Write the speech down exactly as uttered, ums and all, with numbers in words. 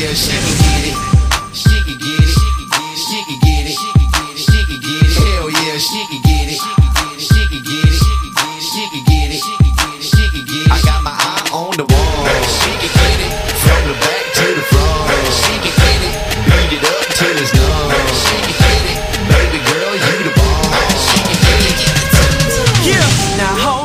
yeah, she can get it. She can get it. She can get it. She can get it. Hell yeah, she can get it. She can get it. She can get it. She can get it. I got my eye on the wall. She can get it. From the back to the front. She can get it. Beat it up till it's numb. She can get it. Baby girl, you the bomb. She can get it. Yeah. Now hold